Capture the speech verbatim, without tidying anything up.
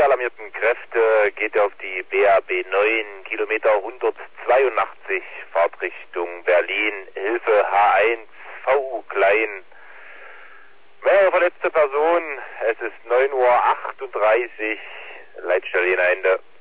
alarmierten Kräfte geht auf die B A B neun, Kilometer hundertzweiundachtzig, Fahrtrichtung Berlin, Hilfe H eins, V U klein. Mehrere verletzte Personen, es ist neun Uhr achtunddreißig, Leitstelle Jena Ende.